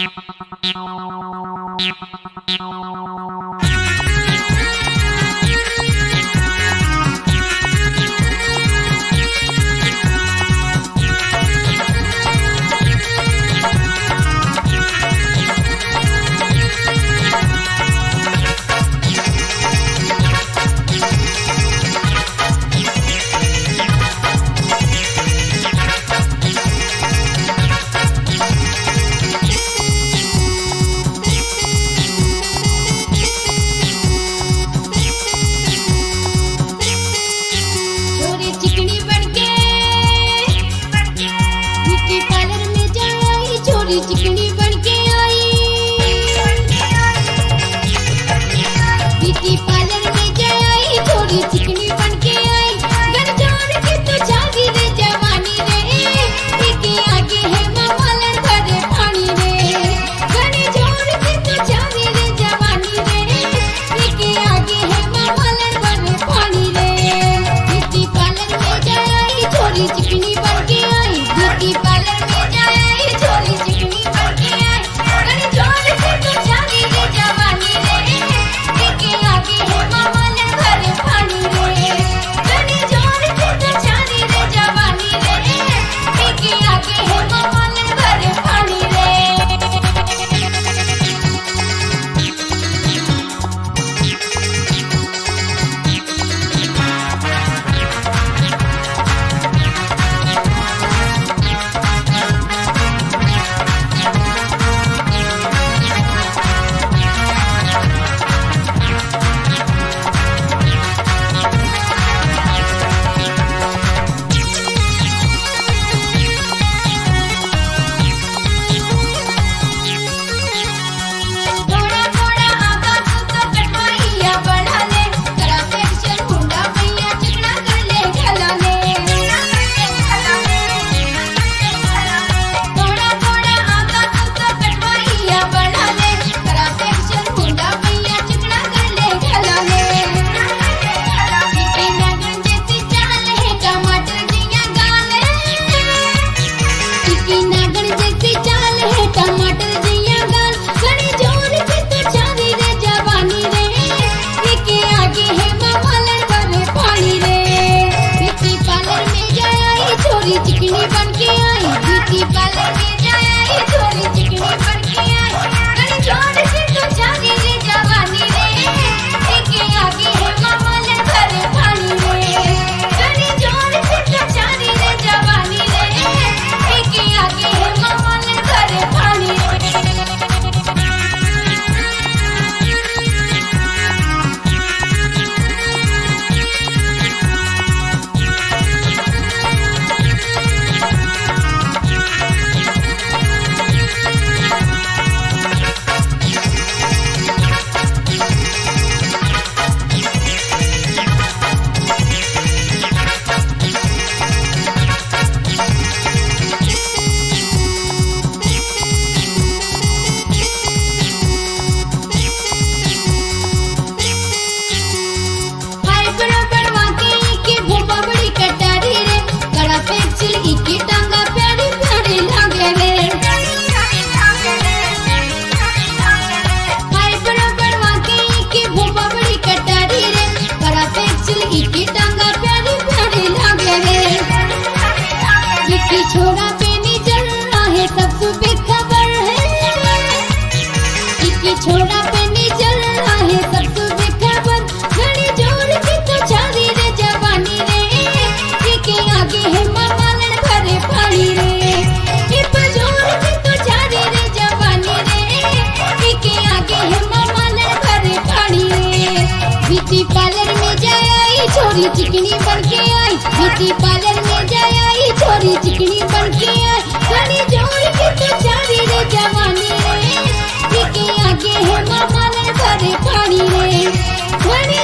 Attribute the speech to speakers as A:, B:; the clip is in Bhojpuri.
A: चिकनी बनके आई, ब्यूटी पार्लर में जाई, थोड़ी चिकनी बनके आई। गनजान के तो जागी रे जवानी रे, के आगे है मामलन भरे पानी रे। गनजान के तो जागी रे जवानी रे, के आगे है मामलन भरे पानी रे। ब्यूटी पार्लर में जाई, थोड़ी चिकनी बनके आई, ब्यूटी पार्लर में जाई, थोड़ी चिकनी बनके आई। गनजान के तो जागी रे जवानी रे, के आगे है मामलन भरे पानी रे। गनजान के तो जागी रे जवानी रे, के आगे है मामलन भरे पानी रे। थोड़ा थोड़ा आवाज तो कटवाइया बढ़ा ले, करा फेशियल मुंडा भैया चिकना कर ले गला ले। थोड़ा थोड़ा आवाज तो कटवाइया बढ़ा ले, करा फेशियल मुंडा भैया चिकना कर ले गला ले। बीते नागन जैसी चाल है टमाटर जिया गाल, बीते नागन जैसी चाल है टमाटर जिया गाल। घड़ी जोर के तो जागी रे जवानी रे, के आगे है मामलन भरे पानी रे। ब्यूटी पार्लर में जाई, थोड़ी चिकनी बनके आई, ब्यूटी पार्लर में जाई, थोड़ी चिकनी बनके आई। घड़ी जोर के तो जागी रे जवानी रे, के आगे है मामलन भरे पानी रे। घड़ी जोर के तो जागी रे जवानी रे, के आगे है मामलन भरे पानी रे। हाय बराबर वाकई के भोपा बड़ी कटारी रे, कड़ा पेंसिल की टांगा प्यारी प्यारी लागे रे। हाय बराबर वाकई के भोपा बड़ी कटारी रे, कड़ा पेंसिल की टांगा प्यारी प्यारी लागे रे। ये छोरा पे नहीं चल रहा है सब सुबह खबर है, ये छोरा पे नहीं चल रहा है सब सुबह खबर। घड़ी जोर के तो जागी रे जवानी रे, के आगे है मामलन भरे पानी रे। हिप जोर के तो जागी रे जवानी रे, के आगे है मामलन भरे पानी रे। ब्यूटी पार्लर में जाई, छोरी चिकनी बनके आई, ब्यूटी पार्लर में जाई, छोरी चिकनी बनके आई। घड़ी जोर के तो जागी रे जवानी रे, के आगे है मामलन भरे पानी रे। घड़ी